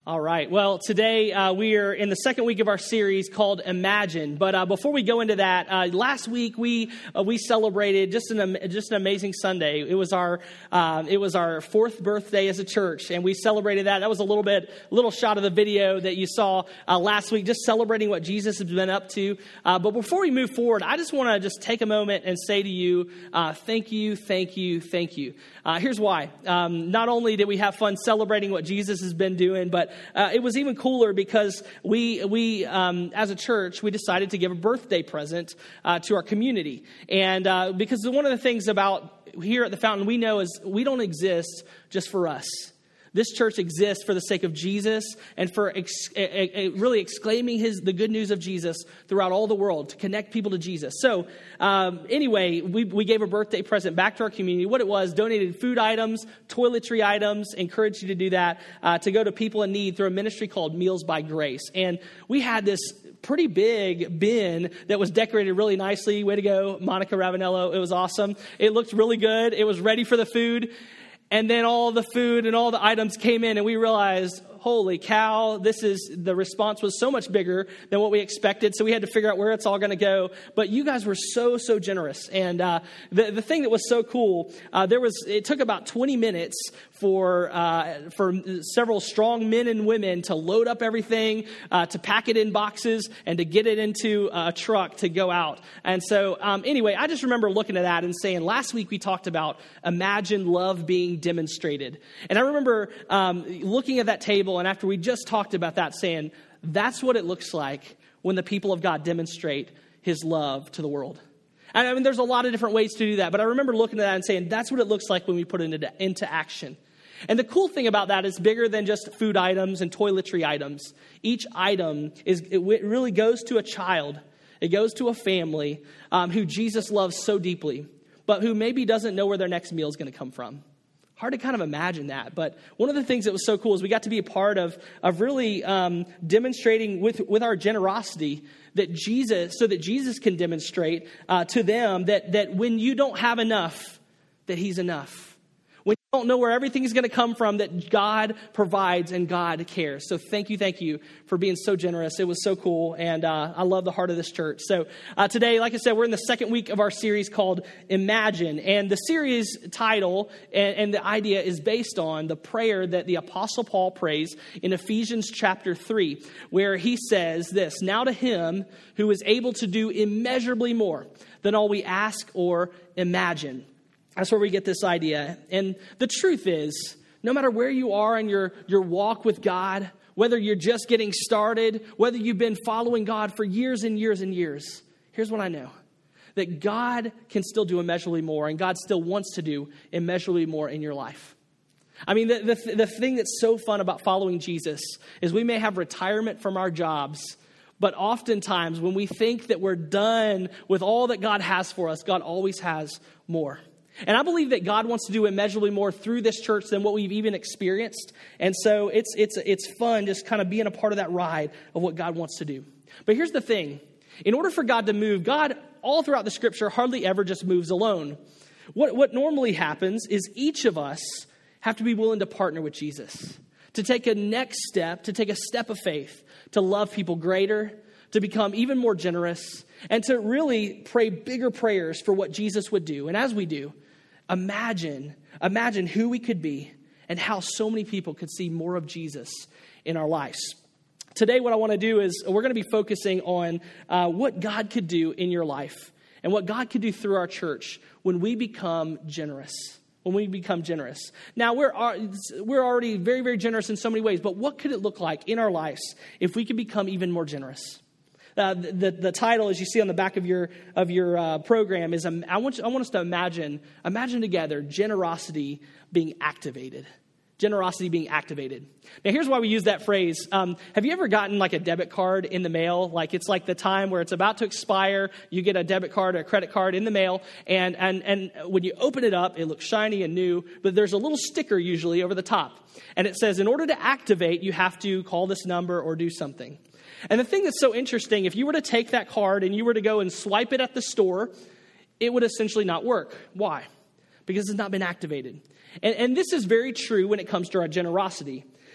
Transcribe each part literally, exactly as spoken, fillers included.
All right. Well, today uh, we are in the second week of our series called Imagine. But uh, before we go into that, uh, last week we uh, we celebrated just an just an amazing Sunday. It was our uh, it was our fourth birthday as a church, and we celebrated that. That was a little bit a little shot of the video that you saw uh, last week, just celebrating what Jesus has been up to. Uh, but before we move forward, I just want to just take a moment and say to you, uh, thank you, thank you, thank you. Uh, here's why. Um, not only did we have fun celebrating what Jesus has been doing, but Uh, it was even cooler because we, we um, as a church, we decided to give a birthday present uh, to our community. And uh, because one of the things about here at the Fountain we know is we don't exist just for us. This church exists for the sake of Jesus and for ex- a, a, really exclaiming his the good news of Jesus throughout all the world to connect people to Jesus. So um, anyway, we, we gave a birthday present back to our community. What it was, donated food items, toiletry items, encouraged you to do that, uh, to go to people in need through a ministry called Meals by Grace. And we had this pretty big bin that was decorated really nicely. Way to go, Monica Ravanello. It was awesome. It looked really good. It was ready for the food. And then all the food and all the items came in, and we realized, holy cow, this is, the response was so much bigger than what we expected. So we had to figure out where it's all going to go. But you guys were so, so generous. And uh, the, the thing that was so cool, uh, there was, it took about twenty minutes for, uh, for several strong men and women to load up everything, uh, to pack it in boxes and to get it into a truck to go out. And so um, anyway, I just remember looking at that and saying, last week we talked about imagine love being demonstrated. And I remember um, looking at that table, and after we just talked about that, saying, that's what it looks like when the people of God demonstrate his love to the world. And I mean, there's a lot of different ways to do that, but I remember looking at that and saying, that's what it looks like when we put it into, into action. And the cool thing about that is bigger than just food items and toiletry items. Each item is it really goes to a child. It goes to a family um, who Jesus loves so deeply, but who maybe doesn't know where their next meal is going to come from. Hard to kind of imagine that. But one of the things that was so cool is we got to be a part of, of really um, demonstrating with, with our generosity that Jesus, so that Jesus can demonstrate uh, to them that, that when you don't have enough, that he's enough. When you don't know where everything is going to come from, that God provides and God cares. So thank you, thank you for being so generous. It was so cool, and uh, I love the heart of this church. So uh, today, like I said, we're in the second week of our series called Imagine. And the series title and, and the idea is based on the prayer that the Apostle Paul prays in Ephesians chapter three, where he says this, "Now to him who is able to do immeasurably more than all we ask or imagine." That's where we get this idea. And the truth is, no matter where you are in your, your walk with God, whether you're just getting started, whether you've been following God for years and years and years, here's what I know. That God can still do immeasurably more, and God still wants to do immeasurably more in your life. I mean, the, the, the thing that's so fun about following Jesus is we may have retirement from our jobs, but oftentimes when we think that we're done with all that God has for us, God always has more. And I believe that God wants to do immeasurably more through this church than what we've even experienced. And so it's it's it's fun just kind of being a part of that ride of what God wants to do. But here's the thing. In order for God to move, God, all throughout the scripture, hardly ever just moves alone. What, what normally happens is each of us have to be willing to partner with Jesus, to take a next step, to take a step of faith, to love people greater, to become even more generous, and to really pray bigger prayers for what Jesus would do. And as we do, imagine, imagine who we could be and how so many people could see more of Jesus in our lives. Today, what I want to do is we're going to be focusing on uh, what God could do in your life and what God could do through our church when we become generous. When we become generous. Now, we're we're already very, very generous in so many ways, but what could it look like in our lives if we could become even more generous? Uh, the, the title, as you see on the back of your of your uh, program, is um, I want you, I want us to imagine imagine together generosity being activated. Generosity being activated. Now, here's why we use that phrase. Um, have you ever gotten like a debit card in the mail? Like it's like the time where it's about to expire. You get a debit card or a credit card in the mail, and and and when you open it up, it looks shiny and new, but there's a little sticker usually over the top, and it says, "In order to activate, you have to call this number or do something." And the thing that's so interesting, if you were to take that card and you were to go and swipe it at the store, it would essentially not work. Why? Because it's not been activated. And, and this is very true when it comes to our generosity.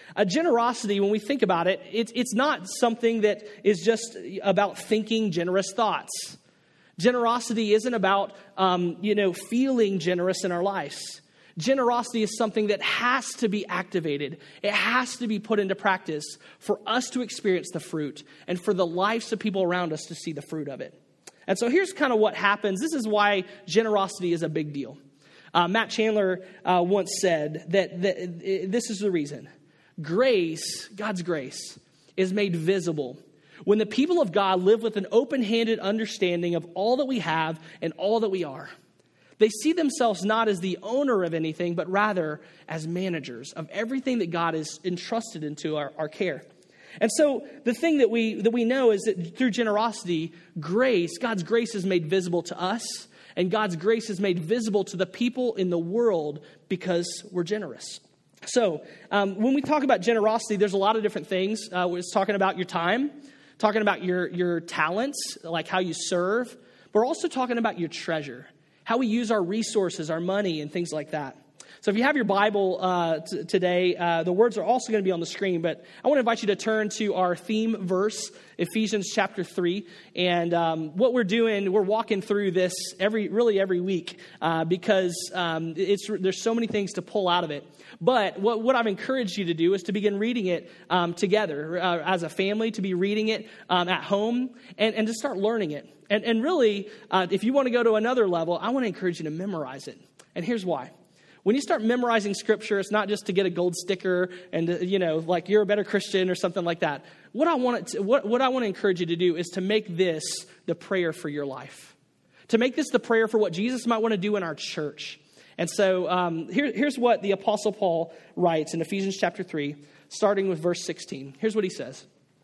Uh, generosity, when we think about it, it's, it's not something that is just about thinking generous thoughts. Generosity isn't about, um, you know, feeling generous in our lives. Generosity is something that has to be activated. It has to be put into practice for us to experience the fruit and for the lives of people around us to see the fruit of it. And so here's kind of what happens. This is why generosity is a big deal. Uh, Matt Chandler uh, once said that, that uh, this is the reason. Grace, God's grace, is made visible when the people of God live with an open-handed understanding of all that we have and all that we are. They see themselves not as the owner of anything, but rather as managers of everything that God has entrusted into our, our care. And so the thing that we that we know is that through generosity, grace, God's grace is made visible to us, and God's grace is made visible to the people in the world because we're generous. So um, when we talk about generosity, there's a lot of different things. Uh, we're talking about your time, talking about your, your talents, like how you serve, but we're also talking about your treasure, how we use our resources, our money, and things like that. So if you have your Bible uh, t- today, uh, the words are also going to be on the screen, but I want to invite you to turn to our theme verse, Ephesians chapter three. And um, what we're doing, we're walking through this every, really every week uh, because um, it's there's so many things to pull out of it. But what, what I've encouraged you to do is to begin reading it um, together uh, as a family, to be reading it um, at home and, and to start learning it. And, and really, uh, if you want to go to another level, I want to encourage you to memorize it. And here's why. When you start memorizing scripture, it's not just to get a gold sticker and, uh, you know, like you're a better Christian or something like that. What I want it to, what, what I want to encourage you to do is to make this the prayer for your life. To make this the prayer for what Jesus might want to do in our church. And so um, here, here's what the Apostle Paul writes in Ephesians chapter three, starting with verse sixteen. Here's what he says.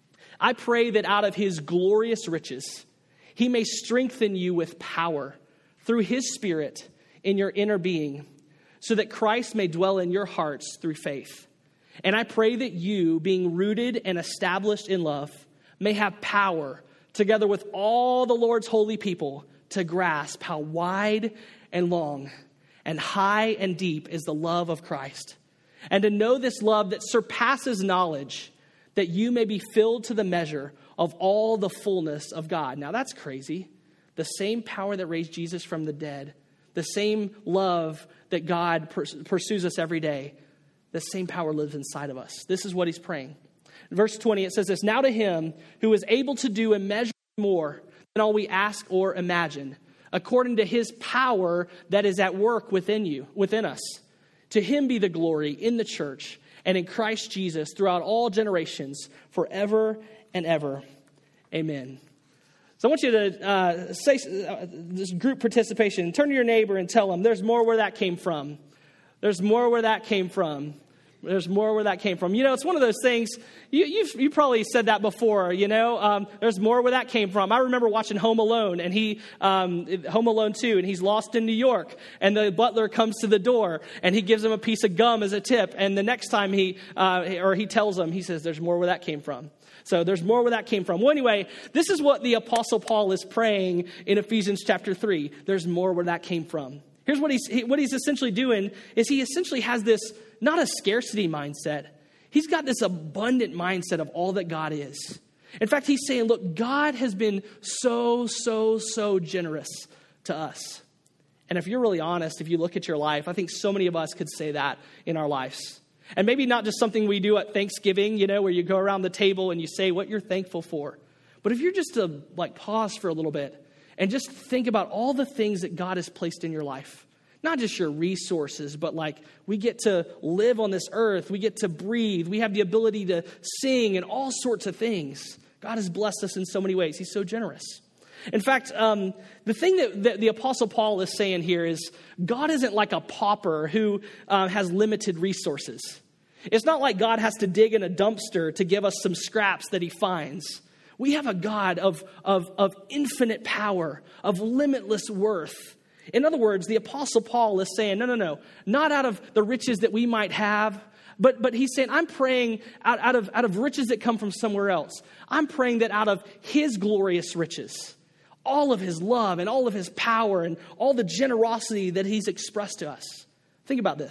I pray that out of his glorious riches, he may strengthen you with power through his Spirit in your inner being, so that Christ may dwell in your hearts through faith. And I pray that you, being rooted and established in love, may have power, together with all the Lord's holy people, to grasp how wide and long and high and deep is the love of Christ, and to know this love that surpasses knowledge, that you may be filled to the measure of all the fullness of God. Now that's crazy. The same power that raised Jesus from the dead, the same love that God pursues us every day, the same power lives inside of us. This is what he's praying. In verse twenty, it says this, now to him who is able to do immeasurably more than all we ask or imagine, according to his power that is at work within you, within us. To him be the glory in the church and in Christ Jesus throughout all generations, forever and ever. Amen. So I want you to uh, say uh, this group participation. Turn to your neighbor and tell them there's more where that came from. There's more where that came from. There's more where that came from. You know, it's one of those things, you you've, you probably said that before, you know. Um, there's more where that came from. I remember watching Home Alone, and he, um, Home Alone two, and he's lost in New York, and the butler comes to the door, and he gives him a piece of gum as a tip, and the next time he, uh, or he tells him, he says, there's more where that came from. So there's more where that came from. Well, anyway, this is what the Apostle Paul is praying in Ephesians chapter three. There's more where that came from. Here's what he's, what he's essentially doing is he essentially has this, not a scarcity mindset. He's got this abundant mindset of all that God is. In fact, he's saying, look, God has been so, so, so generous to us. And if you're really honest, if you look at your life, I think so many of us could say that in our lives. And maybe not just something we do at Thanksgiving, you know, where you go around the table and you say what you're thankful for. But if you're just to like pause for a little bit and just think about all the things that God has placed in your life. Not just your resources, but like we get to live on this earth. We get to breathe. We have the ability to sing and all sorts of things. God has blessed us in so many ways. He's so generous. In fact, um, the thing that, that the Apostle Paul is saying here is God isn't like a pauper who uh, has limited resources. It's not like God has to dig in a dumpster to give us some scraps that he finds. We have a God of, of, of infinite power, of limitless worth. In other words, the Apostle Paul is saying, no, no, no, not out of the riches that we might have, but but he's saying, I'm praying out, out of out of riches that come from somewhere else. I'm praying that out of his glorious riches, all of his love and all of his power and all the generosity that he's expressed to us. Think about this.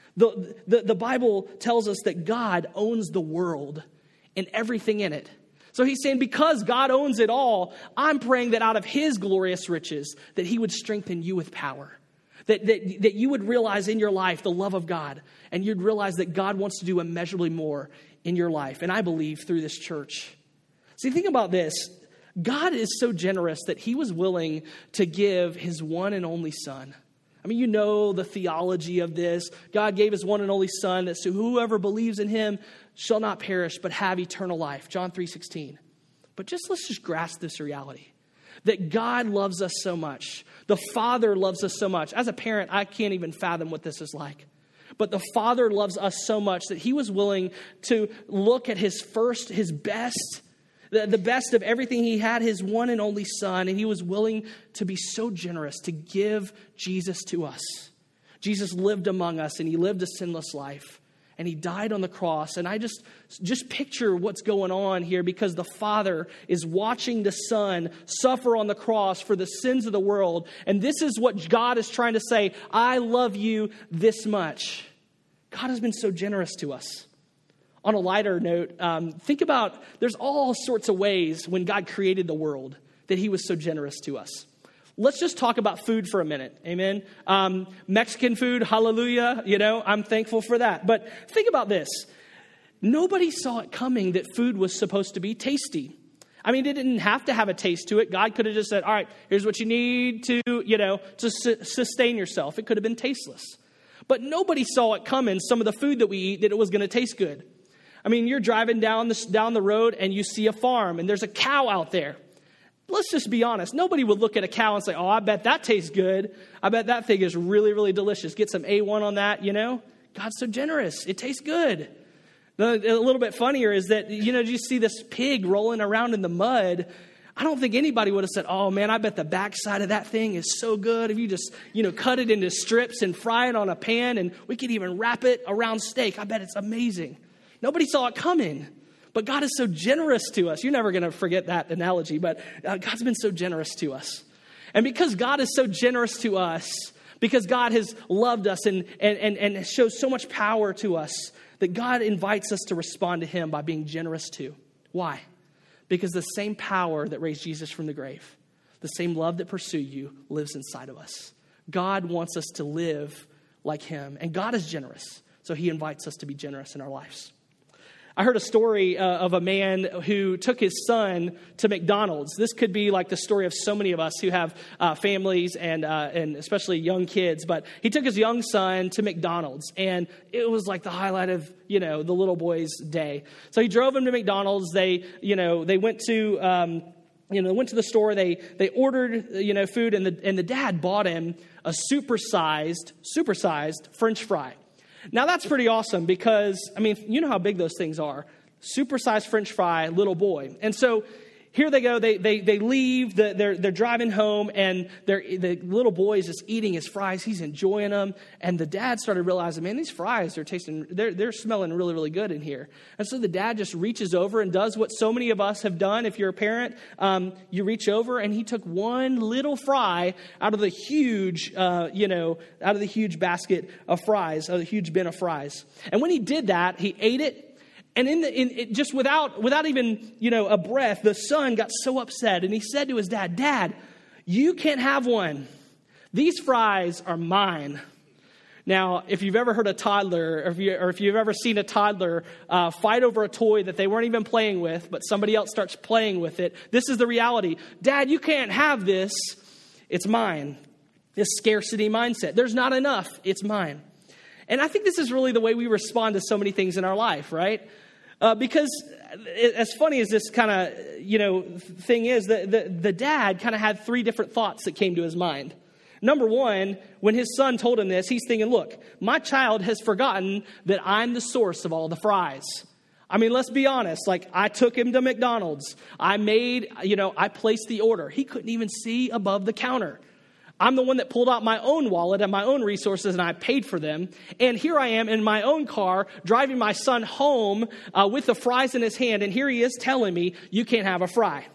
The, the, the Bible tells us that God owns the world and everything in it. So he's saying, because God owns it all, I'm praying that out of his glorious riches, that he would strengthen you with power. That, that, that you would realize in your life the love of God, and you'd realize that God wants to do immeasurably more in your life. And I believe through this church. See, think about this. God is so generous that he was willing to give his one and only son. I mean, you know the theology of this. God gave his one and only son that so whoever believes in him shall not perish but have eternal life. John three sixteen. But just let's just grasp this reality. That God loves us so much. The Father loves us so much. As a parent, I can't even fathom what this is like. But the Father loves us so much that he was willing to look at his first, his best, the, the best of everything he had, his one and only son, and he was willing to be so generous to give Jesus to us. Jesus lived among us, and he lived a sinless life, and he died on the cross. And I just, just picture what's going on here, because the Father is watching the Son suffer on the cross for the sins of the world. And this is what God is trying to say: I love you this much. God has been so generous to us. On a lighter note, um, think about, there's all sorts of ways when God created the world that he was so generous to us. Let's just talk about food for a minute. Amen. Um, Mexican food, hallelujah. You know, I'm thankful for that. But think about this. Nobody saw it coming that food was supposed to be tasty. I mean, it didn't have to have a taste to it. God could have just said, all right, here's what you need to, you know, to su- sustain yourself. It could have been tasteless. But nobody saw it coming, some of the food that we eat, that it was going to taste good. I mean, you're driving down the, down the road and you see a farm and there's a cow out there. Let's just be honest. Nobody would look at a cow and say, oh, I bet that tastes good. I bet that thing is really, really delicious. Get some A one on that, you know. God's so generous. It tastes good. A little bit funnier is that, you know, you see this pig rolling around in the mud. I don't think anybody would have said, oh, man, I bet the backside of that thing is so good. If you just, you know, cut it into strips and fry it on a pan, and we could even wrap it around steak. I bet it's amazing. Nobody saw it coming. But God is so generous to us. You're never going to forget that analogy, but uh, God's been so generous to us. And because God is so generous to us, because God has loved us and, and, and, and shows so much power to us, that God invites us to respond to him by being generous too. Why? Because the same power that raised Jesus from the grave, the same love that pursued you, lives inside of us. God wants us to live like him, and God is generous. So he invites us to be generous in our lives. I heard a story uh, of a man who took his son to McDonald's. This could be like the story of so many of us who have uh, families and uh, and especially young kids. But he took his young son to McDonald's, and it was like the highlight of, you know, the little boy's day. So he drove him to McDonald's. They, you know, they went to, um, you know, went to the store. They they ordered, you know, food, and the and the dad bought him a supersized, supersized French fry. Now, that's pretty awesome because, I mean, you know how big those things are. Supersized French fry, little boy. And so here they go. They they they leave. The, they're they're driving home, and they're, the little boy is just eating his fries. He's enjoying them. And the dad started realizing, man, these fries are tasting, they're they're smelling really, really good in here. And so the dad just reaches over and does what so many of us have done. If you're a parent, um, you reach over, and he took one little fry out of the huge, uh, you know, out of the huge basket of fries, a huge bin of fries. And when he did that, he ate it. And in the in it, just without without even, you know, a breath, the son got so upset, and he said to his dad, "Dad, you can't have one. These fries are mine." Now, if you've ever heard a toddler, or if, you, or if you've ever seen a toddler uh, fight over a toy that they weren't even playing with, but somebody else starts playing with it, this is the reality. Dad, you can't have this. It's mine. This scarcity mindset. There's not enough. It's mine. And I think this is really the way we respond to so many things in our life, right? Uh, because as funny as this kind of, you know, thing is, the, the, the dad kind of had three different thoughts that came to his mind. Number one, when his son told him this, he's thinking, look, my child has forgotten that I'm the source of all the fries. I mean, let's be honest. Like, I took him to McDonald's. I made, you know, I placed the order. He couldn't even see above the counter. I'm the one that pulled out my own wallet and my own resources, and I paid for them. And here I am in my own car driving my son home uh, with the fries in his hand. And here he is telling me, you can't have a fry.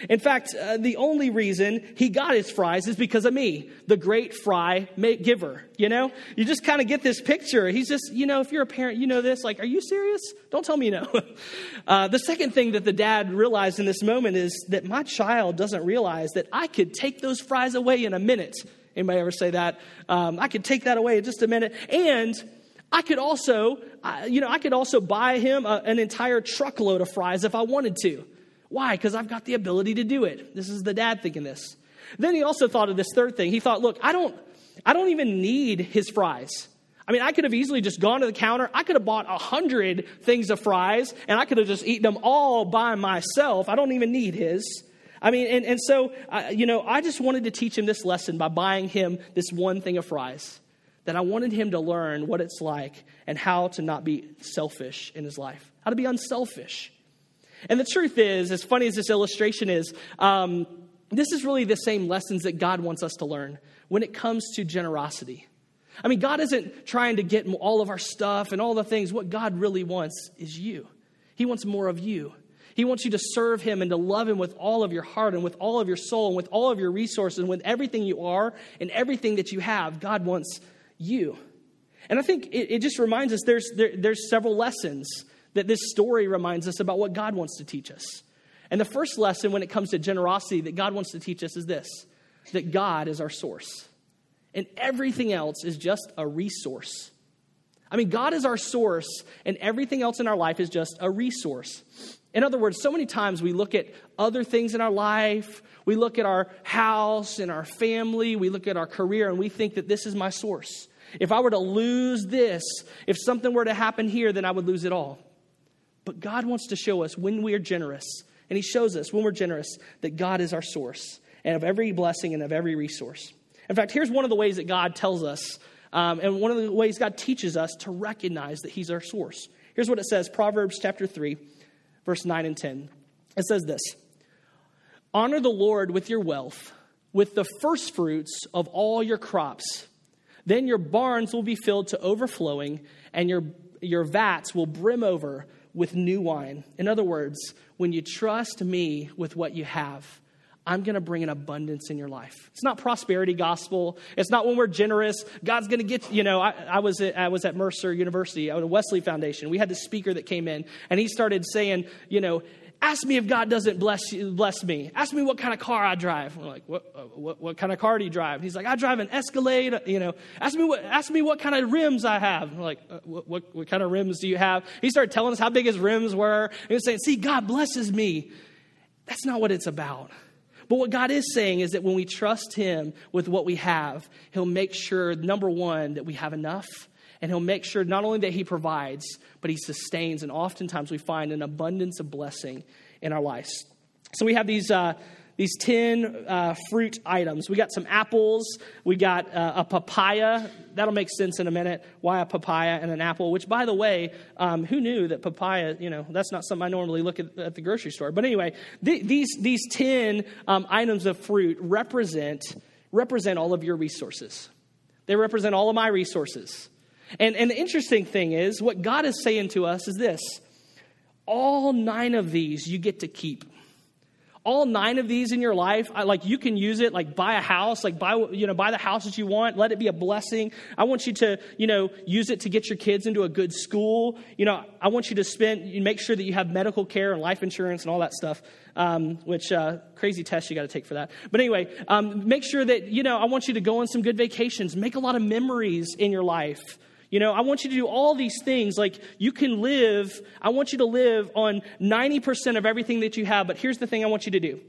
In fact, uh, the only reason he got his fries is because of me, the great fry giver. You know, you just kind of get this picture. He's just, you know, if you're a parent, you know this. Like, are you serious? Don't tell me no. uh, the second thing that the dad realized in this moment is that my child doesn't realize that I could take those fries away in a minute. Anybody ever say that? Um, I could take that away in just a minute. And I could also, uh, you know, I could also buy him a, an entire truckload of fries if I wanted to. Why? Because I've got the ability to do it. This is the dad thinking this. Then he also thought of this third thing. He thought, look, I don't, I don't even need his fries. I mean, I could have easily just gone to the counter. I could have bought a hundred things of fries, and I could have just eaten them all by myself. I don't even need his. I mean, and, and so, uh, you know, I just wanted to teach him this lesson by buying him this one thing of fries. That I wanted him to learn what it's like and how to not be selfish in his life. How to be unselfish. And the truth is, as funny as this illustration is, um, this is really the same lessons that God wants us to learn when it comes to generosity. I mean, God isn't trying to get all of our stuff and all the things. What God really wants is you. He wants more of you. He wants you to serve him and to love him with all of your heart and with all of your soul and with all of your resources and with everything you are and everything that you have. God wants you. And I think it, it just reminds us there's there, there's several lessons that this story reminds us about what God wants to teach us. And the first lesson when it comes to generosity that God wants to teach us is this, that God is our source. And everything else is just a resource. I mean, God is our source, and everything else in our life is just a resource. In other words, so many times we look at other things in our life, we look at our house and our family, we look at our career, and we think that this is my source. If I were to lose this, if something were to happen here, then I would lose it all. But God wants to show us when we are generous, and he shows us when we're generous that God is our source and of every blessing and of every resource. In fact, here's one of the ways that God tells us, um, and one of the ways God teaches us to recognize that he's our source. Here's what it says, Proverbs chapter three, verse nine and ten. It says this, honor the Lord with your wealth, with the first fruits of all your crops. Then your barns will be filled to overflowing, and your, your vats will brim over with new wine. In other words, when you trust me with what you have, I'm going to bring an abundance in your life. It's not prosperity gospel. It's not when we're generous. God's going to get, you know, I, I was at, I was at Mercer University, at Wesley Foundation. We had this speaker that came in, and he started saying, you know, ask me if God doesn't bless you, bless me. Ask me what kind of car I drive. We're like, what, uh, what, what kind of car do you drive? And he's like, I drive an Escalade. You know, ask me what, ask me what kind of rims I have. We're like, uh, what, what, what kind of rims do you have? He started telling us how big his rims were. And he was saying, see, God blesses me. That's not what it's about. But what God is saying is that when we trust him with what we have, he'll make sure, number one, that we have enough. And he'll make sure not only that he provides, but he sustains. And oftentimes we find an abundance of blessing in our lives. So we have these uh, these ten uh, fruit items. We got some apples. We got uh, a papaya. That'll make sense in a minute. Why a papaya and an apple? Which, by the way, um, who knew that papaya, you know, that's not something I normally look at at the grocery store. But anyway, th- these these ten um, items of fruit represent represent all of your resources. They represent all of my resources. And, and the interesting thing is, what God is saying to us is this. All nine of these you get to keep. All nine of these in your life, I, like you can use it, like buy a house, like buy, you know, buy the house that you want. Let it be a blessing. I want you to, you know, use it to get your kids into a good school. You know, I want you to spend, you make sure that you have medical care and life insurance and all that stuff, um, which uh, crazy tests you got to take for that. But anyway, um, make sure that, you know, I want you to go on some good vacations, make a lot of memories in your life. You know, I want you to do all these things. Like you can live, I want you to live on ninety percent of everything that you have. But here's the thing I want you to do.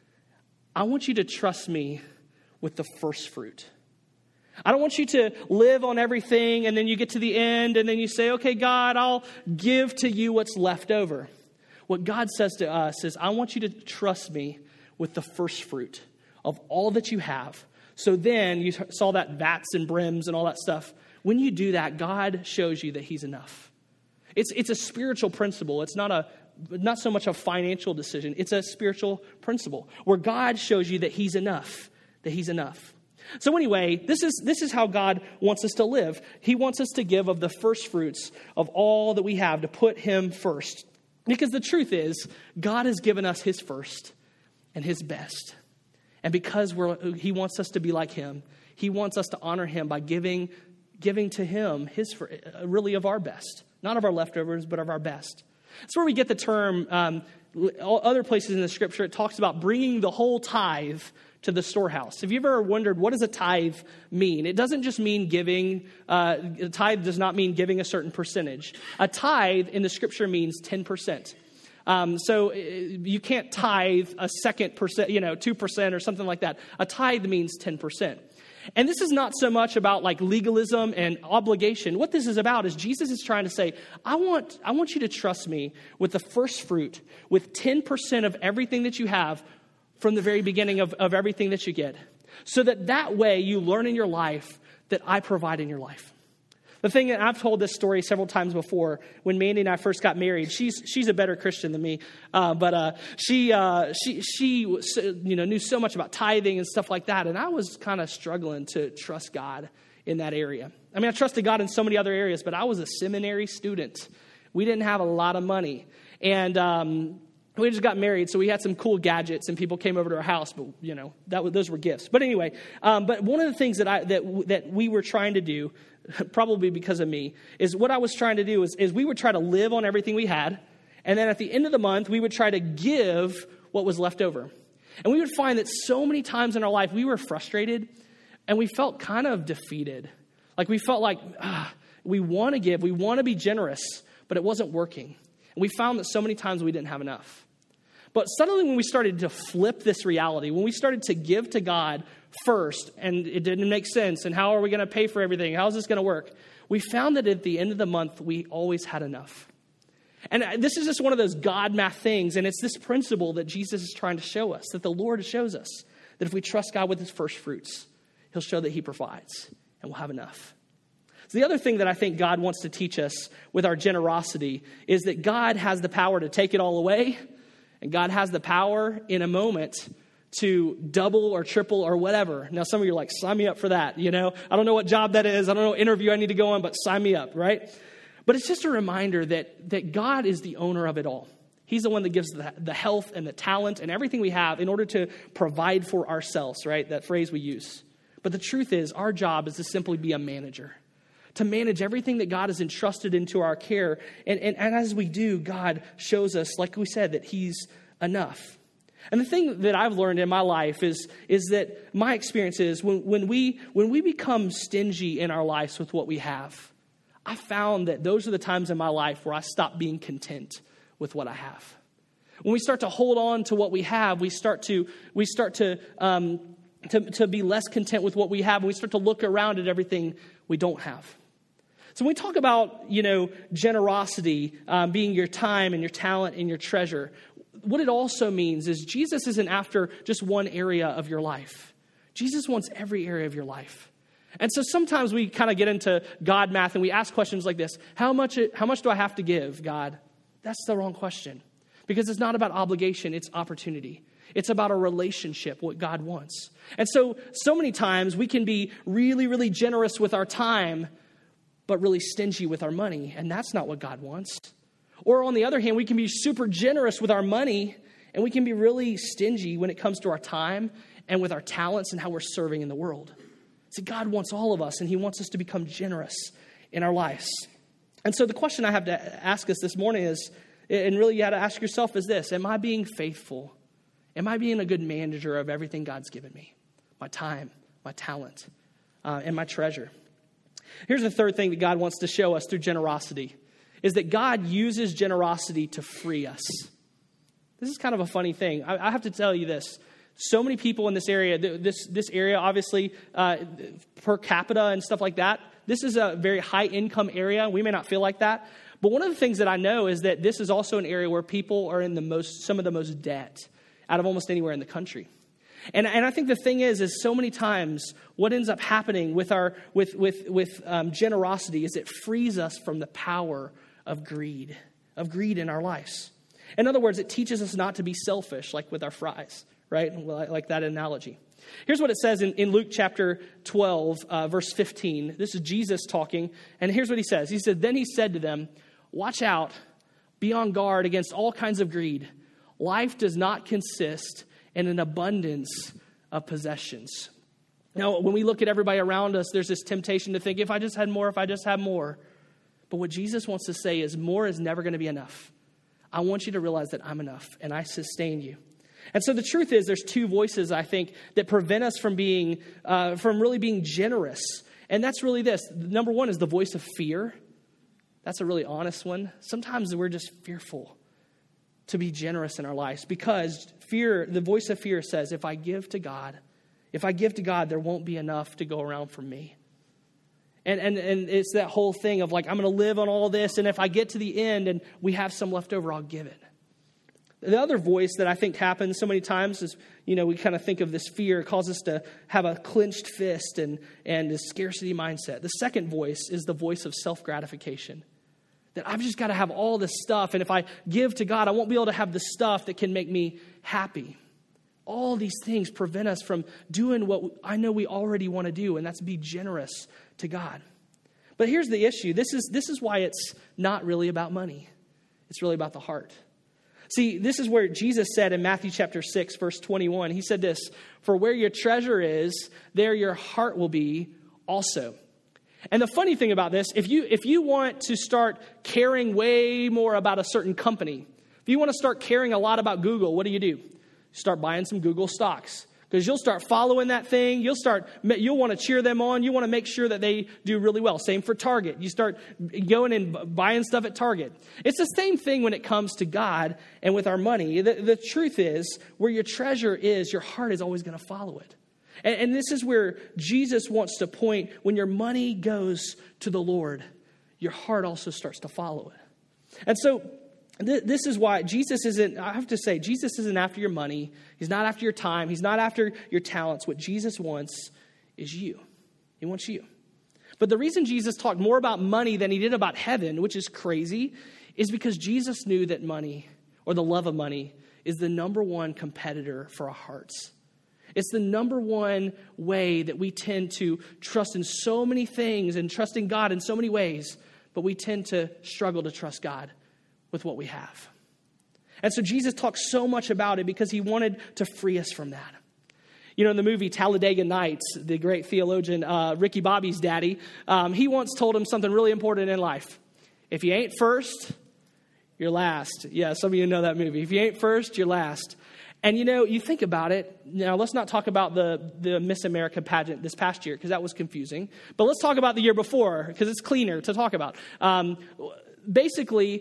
I want you to trust me with the first fruit. I don't want you to live on everything and then you get to the end and then you say, okay, God, I'll give to you what's left over. What God says to us is, I want you to trust me with the first fruit of all that you have. So then you saw that vats and brims and all that stuff. When you do that, God shows you that he's enough. It's it's a spiritual principle. It's not a not so much a financial decision. It's a spiritual principle where God shows you that he's enough, that he's enough. So anyway, this is this is how God wants us to live. He wants us to give of the first fruits of all that we have, to put him first. Because the truth is, God has given us his first. and his best. And because we're, he wants us to be like him, he wants us to honor him by giving, giving to him his really of our best. Not of our leftovers, but of our best. That's where we get the term, um, other places in the scripture, it talks about bringing the whole tithe to the storehouse. Have you ever wondered, what does a tithe mean? It doesn't just mean giving. Uh, a tithe does not mean giving a certain percentage. A tithe in the scripture means ten percent. Um, so you can't tithe a second percent, you know, two percent or something like that. A tithe means ten percent. And this is not so much about like legalism and obligation. What this is about is Jesus is trying to say, I want, I want you to trust me with the first fruit, with ten percent of everything that you have from the very beginning of, of everything that you get. So that that way you learn in your life that I provide in your life. The thing that I've told this story several times before, when Mandy and I first got married, she's she's a better Christian than me, uh, but uh, she uh, she she you know knew so much about tithing and stuff like that, and I was kind of struggling to trust God in that area. I mean, I trusted God in so many other areas, but I was a seminary student. We didn't have a lot of money, and um, we just got married, so we had some cool gadgets, and people came over to our house. But you know, that was, those were gifts. But anyway, um, but one of the things that I that that we were trying to do, probably because of me, is what I was trying to do is, is we would try to live on everything we had, and then at the end of the month, we would try to give what was left over. And we would find that so many times in our life, we were frustrated, and we felt kind of defeated. Like we felt like ah, we want to give, we want to be generous, but it wasn't working. And we found that so many times we didn't have enough. But suddenly when we started to flip this reality, when we started to give to God first, and it didn't make sense, and how are we going to pay for everything? How is this going to work? We found that at the end of the month, we always had enough. And this is just one of those God math things, and it's this principle that Jesus is trying to show us, that the Lord shows us, that if we trust God with his first fruits, he'll show that he provides, and we'll have enough. So the other thing that I think God wants to teach us with our generosity is that God has the power to take it all away, and God has the power in a moment to double or triple or whatever. Now, some of you are like, sign me up for that. You know, I don't know what job that is. I don't know what interview I need to go on, but sign me up, right? But it's just a reminder that, that God is the owner of it all. He's the one that gives the, the health and the talent and everything we have in order to provide for ourselves, right? That phrase we use. But the truth is, our job is to simply be a manager, to manage everything that God has entrusted into our care. And, and, and as we do, God shows us, like we said, that he's enough. And the thing that I've learned in my life is, is that my experience is when, when, we, when we become stingy in our lives with what we have, I found that those are the times in my life where I stop being content with what I have. When we start to hold on to what we have, we start to, we start to, um, to, to be less content with what we have, and we start to look around at everything we don't have. So when we talk about, you know, generosity um, being your time and your talent and your treasure, what it also means is Jesus isn't after just one area of your life. Jesus wants every area of your life. And so sometimes we kind of get into God math and we ask questions like this. How much, how much do I have to give, God? That's the wrong question. Because it's not about obligation, it's opportunity. It's about a relationship, what God wants. And so, so many times we can be really, really generous with our time, but really stingy with our money. And that's not what God wants. Or on the other hand, we can be super generous with our money, and we can be really stingy when it comes to our time and with our talents and how we're serving in the world. See, God wants all of us, and he wants us to become generous in our lives. And so the question I have to ask us this morning is, and really you have to ask yourself is this: am I being faithful? Am I being a good manager of everything God's given me? My time, my talent, uh, and my treasure. Here's the third thing that God wants to show us through generosity, is that God uses generosity to free us. This is kind of a funny thing. I, I have to tell you this. So many people in this area, this, this area, obviously, uh, per capita and stuff like that, this is a very high income area. We may not feel like that. But one of the things that I know is that this is also an area where people are in the most, some of the most debt out of almost anywhere in the country. And, and I think the thing is, is so many times what ends up happening with our with with with um, generosity is it frees us from the power of greed, of greed in our lives. In other words, it teaches us not to be selfish, like with our fries, right? Like that analogy. Here's what it says in, in Luke chapter twelve, uh, verse fifteen. This is Jesus talking, and here's what he says. He said, "Then he said to them, 'Watch out, be on guard against all kinds of greed. Life does not consist and an abundance of possessions. Now, when we look at everybody around us, there's this temptation to think, if I just had more, if I just had more. But what Jesus wants to say is more is never going to be enough. I want you to realize that I'm enough and I sustain you. And so the truth is there's two voices, I think, that prevent us from being, uh, from really being generous. And that's really this. Number one is the voice of fear. That's a really honest one. Sometimes we're just fearful to be generous in our lives because fear, the voice of fear says, if I give to God, if I give to God, there won't be enough to go around for me. And, and, and it's that whole thing of like, I'm going to live on all this. And if I get to the end and we have some left over, I'll give it. The other voice that I think happens so many times is, you know, we kind of think of this fear. It causes us to have a clenched fist and, and a scarcity mindset. The second voice is the voice of self-gratification. That I've just got to have all this stuff. And if I give to God, I won't be able to have the stuff that can make me happy. All these things prevent us from doing what I know we already want to do, and that's be generous to God. But here's the issue. This is, this is why it's not really about money. It's really about the heart. See, this is where Jesus said in Matthew chapter six, verse twenty-one, he said this, for where your treasure is, there your heart will be also. And the funny thing about this, if you if you want to start caring way more about a certain company, if you want to start caring a lot about Google, what do you do? Start buying some Google stocks. Because you'll start following that thing. You'll start, you'll want to cheer them on. You want to make sure that they do really well. Same for Target. You start going and buying stuff at Target. It's the same thing when it comes to God and with our money. The, the truth is, where your treasure is, your heart is always going to follow it. And, and this is where Jesus wants to point. When your money goes to the Lord, your heart also starts to follow it. And so, this is why Jesus isn't, I have to say, Jesus isn't after your money. He's not after your time. He's not after your talents. What Jesus wants is you. He wants you. But the reason Jesus talked more about money than he did about heaven, which is crazy, is because Jesus knew that money, or the love of money, is the number one competitor for our hearts. It's the number one way that we tend to trust in so many things and trust in God in so many ways, but we tend to struggle to trust God with what we have. And so Jesus talks so much about it because he wanted to free us from that. You know, in the movie Talladega Nights, the great theologian uh, Ricky Bobby's daddy, um, he once told him something really important in life. If you ain't first, you're last. Yeah, some of you know that movie. If you ain't first, you're last. And, you know, you think about it. Now, let's not talk about the, the Miss America pageant this past year because that was confusing. But let's talk about the year before because it's cleaner to talk about. Um, basically,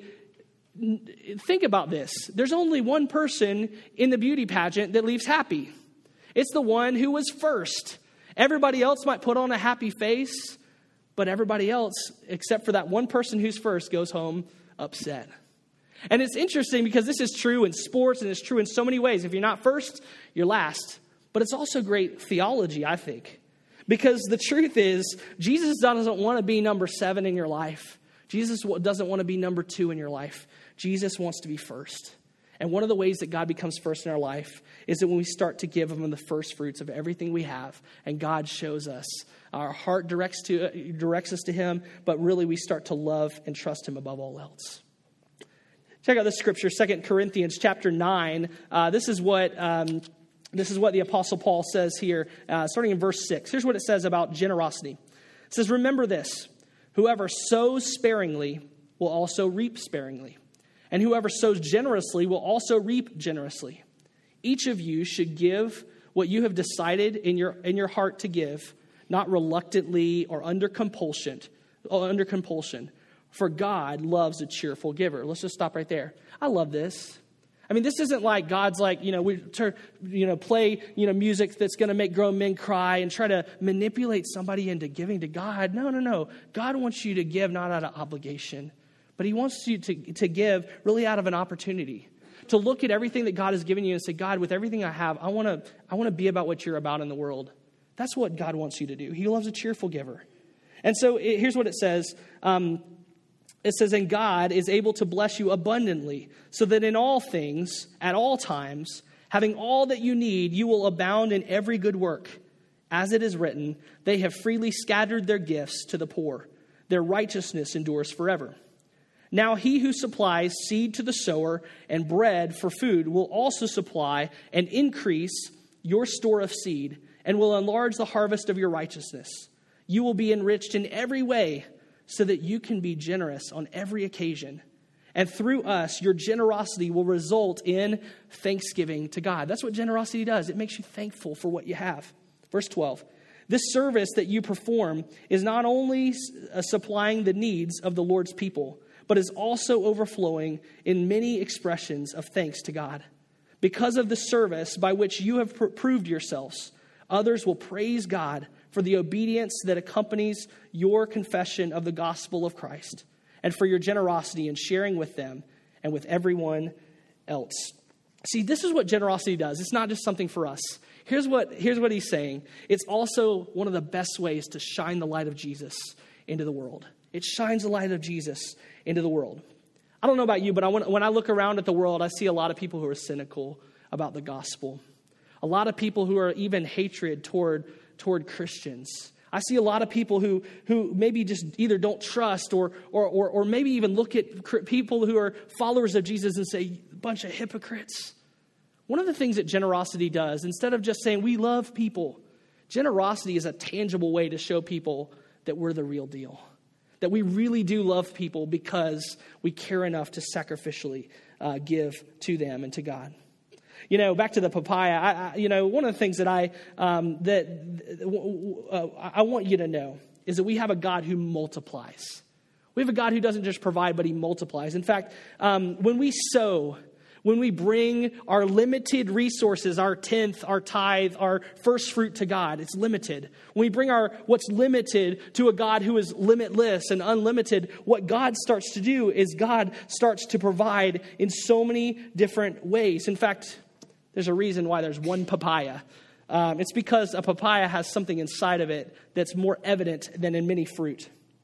think about this. There's only one person in the beauty pageant that leaves happy. It's the one who was first. Everybody else might put on a happy face, but everybody else, except for that one person who's first, goes home upset. And it's interesting because this is true in sports and it's true in so many ways. If you're not first, you're last. But it's also great theology, I think. Because the truth is, Jesus doesn't want to be number seven in your life. Jesus doesn't want to be number two in your life. Jesus wants to be first. And one of the ways that God becomes first in our life is that when we start to give him the first fruits of everything we have, and God shows us, our heart directs to directs us to him, but really we start to love and trust him above all else. Check out this scripture, Second Corinthians chapter nine. Uh, this is what um, this is what the Apostle Paul says here, uh, starting in verse six. Here's what it says about generosity. It says, remember this, whoever sows sparingly will also reap sparingly. And whoever sows generously will also reap generously. Each of you should give what you have decided in your in your heart to give, not reluctantly or under compulsion, or under compulsion. For God loves a cheerful giver. Let's just stop right there. I love this. I mean, this isn't like God's like, you know, we turn, you know, play, you know, music that's going to make grown men cry and try to manipulate somebody into giving to God. No, no, no. God wants you to give not out of obligation, but he wants you to, to give really out of an opportunity. To look at everything that God has given you and say, God, with everything I have, I want to I want to be about what you're about in the world. That's what God wants you to do. He loves a cheerful giver. And so it, here's what it says. Um, it says, and God is able to bless you abundantly, so that in all things, at all times, having all that you need, you will abound in every good work. As it is written, they have freely scattered their gifts to the poor. Their righteousness endures forever. Now he who supplies seed to the sower and bread for food will also supply and increase your store of seed and will enlarge the harvest of your righteousness. You will be enriched in every way so that you can be generous on every occasion. And through us, your generosity will result in thanksgiving to God. That's what generosity does. It makes you thankful for what you have. Verse twelve. This service that you perform is not only supplying the needs of the Lord's people, but is also overflowing in many expressions of thanks to God. Because of the service by which you have pr- proved yourselves, others will praise God for the obedience that accompanies your confession of the gospel of Christ, and for your generosity in sharing with them and with everyone else. See, this is what generosity does. It's not just something for us. Here's what, here's what he's saying. It's also one of the best ways to shine the light of Jesus into the world. It shines the light of Jesus into the world. I don't know about you, but I, when, when I look around at the world, I see a lot of people who are cynical about the gospel. A lot of people who are even hatred toward, toward Christians. I see a lot of people who, who maybe just either don't trust or, or, or, or maybe even look at people who are followers of Jesus and say, a bunch of hypocrites. One of the things that generosity does, instead of just saying we love people, generosity is a tangible way to show people that we're the real deal. That we really do love people because we care enough to sacrificially uh, give to them and to God. You know, back to the papaya, I, I, you know, one of the things that I um, that uh, I want you to know is that we have a God who multiplies. We have a God who doesn't just provide, but he multiplies. In fact, um, when we sow, when we bring our limited resources, our tenth, our tithe, our first fruit to God, it's limited. When we bring our what's limited to a God who is limitless and unlimited, what God starts to do is God starts to provide in so many different ways. In fact, there's a reason why there's one papaya. Um, it's because a papaya has something inside of it that's more evident than in many fruit.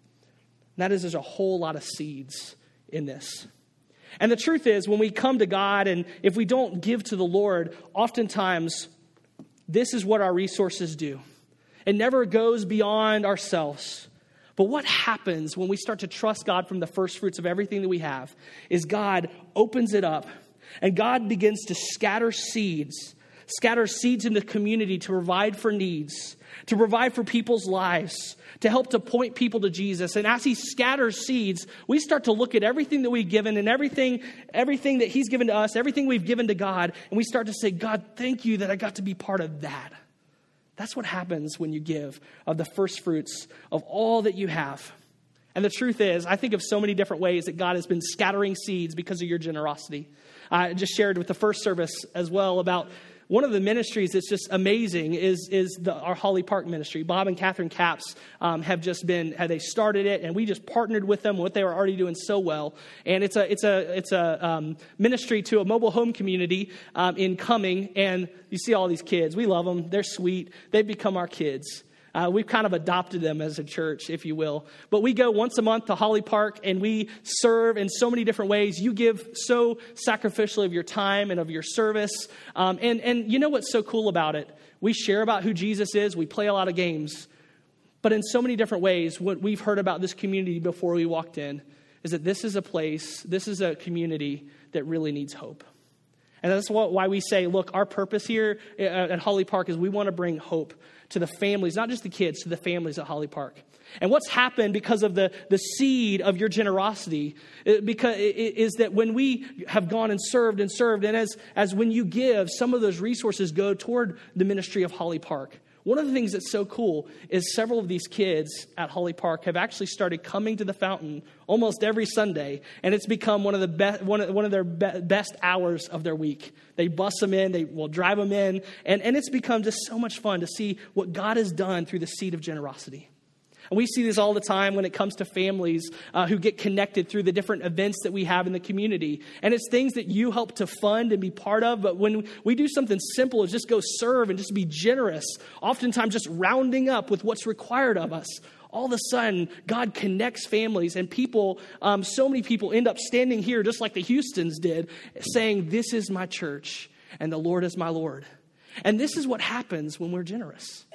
And that is there's a whole lot of seeds in this. And the truth is, when we come to God and if we don't give to the Lord, oftentimes this is what our resources do. It never goes beyond ourselves. But what happens when we start to trust God from the first fruits of everything that we have is God opens it up and God begins to scatter seeds, scatter seeds in the community to provide for needs, to provide for people's lives, to help to point people to Jesus. And as he scatters seeds, we start to look at everything that we've given and everything, everything that he's given to us, everything we've given to God, and we start to say, God, thank you that I got to be part of that. That's what happens when you give of the first fruits of all that you have. And the truth is, I think of so many different ways that God has been scattering seeds because of your generosity. I just shared with the first service as well about one of the ministries that's just amazing is, is the, our Holly Park ministry. Bob and Catherine Capps um, have just been, have they started it, and we just partnered with them, what they were already doing so well. And it's a it's a it's a um, ministry to a mobile home community um, in Cumming, and you see all these kids. We love them. They're sweet. They've become our kids. Uh, we've kind of adopted them as a church, if you will. But we go once a month to Holly Park, and we serve in so many different ways. You give so sacrificially of your time and of your service. Um, and, and you know what's so cool about it? We share about who Jesus is. We play a lot of games. But in so many different ways, what we've heard about this community before we walked in is that this is a place, this is a community that really needs hope. And that's what, why we say, look, our purpose here at Holly Park is we want to bring hope to the families, not just the kids, to the families at Holly Park. And what's happened because of the, the seed of your generosity it, because it, is that when we have gone and served and served, and as, as when you give, some of those resources go toward the ministry of Holly Park. One of the things that's so cool is several of these kids at Holly Park have actually started coming to the fountain almost every Sunday, and it's become one of the best one of, one of their be- best hours of their week. They bus them in, they will drive them in, and, and it's become just so much fun to see what God has done through the seed of generosity. And we see this all the time when it comes to families uh, who get connected through the different events that we have in the community. And it's things that you help to fund and be part of. But when we do something simple as just go serve and just be generous, oftentimes just rounding up with what's required of us, all of a sudden, God connects families, and people, um, so many people end up standing here just like the Houstons did, saying, this is my church and the Lord is my Lord. And this is what happens when we're generous.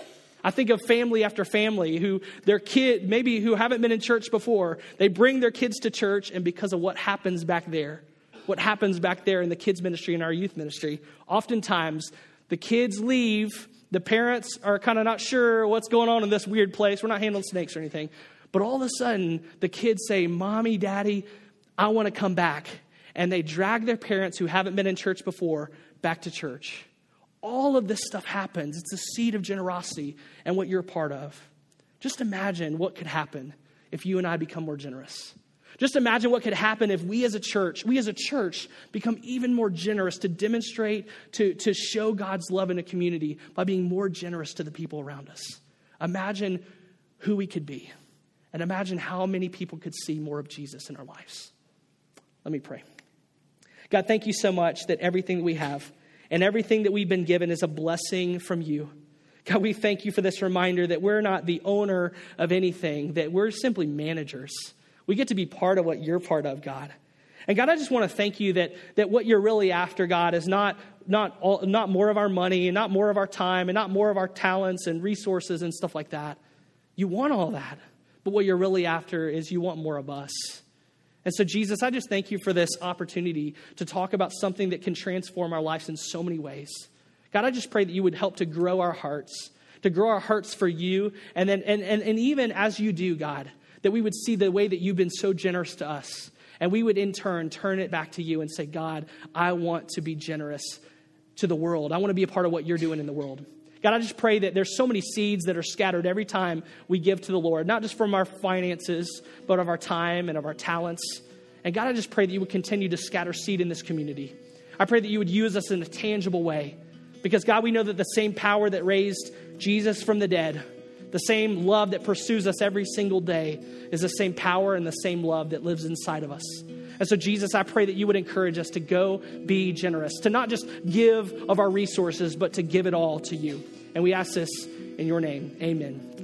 I think of family after family who their kid, maybe who haven't been in church before, they bring their kids to church, and because of what happens back there, what happens back there in the kids ministry and our youth ministry, oftentimes the kids leave, the parents are kind of not sure what's going on in this weird place. We're not handling snakes or anything. But all of a sudden, the kids say, Mommy, Daddy, I want to come back. And they drag their parents who haven't been in church before back to church. All of this stuff happens. It's a seed of generosity and what you're a part of. Just imagine what could happen if you and I become more generous. Just imagine what could happen if we as a church, we as a church become even more generous to demonstrate, to, to show God's love in a community by being more generous to the people around us. Imagine who we could be. And imagine how many people could see more of Jesus in our lives. Let me pray. God, thank you so much that everything that we have and everything that we've been given is a blessing from you. God, we thank you for this reminder that we're not the owner of anything, that we're simply managers. We get to be part of what you're part of, God. And God, I just want to thank you that, that what you're really after, God, is not, not, all, not more of our money and not more of our time and not more of our talents and resources and stuff like that. You want all that. But what you're really after is you want more of us. And so, Jesus, I just thank you for this opportunity to talk about something that can transform our lives in so many ways. God, I just pray that you would help to grow our hearts, to grow our hearts for you. And then, and, and, and even as you do, God, that we would see the way that you've been so generous to us. And we would in turn turn it back to you and say, God, I want to be generous to the world. I want to be a part of what you're doing in the world. God, I just pray that there's so many seeds that are scattered every time we give to the Lord, not just from our finances, but of our time and of our talents. And God, I just pray that you would continue to scatter seed in this community. I pray that you would use us in a tangible way. Because God, we know that the same power that raised Jesus from the dead, the same love that pursues us every single day, is the same power and the same love that lives inside of us. And so, Jesus, I pray that you would encourage us to go be generous, to not just give of our resources, but to give it all to you. And we ask this in your name. Amen.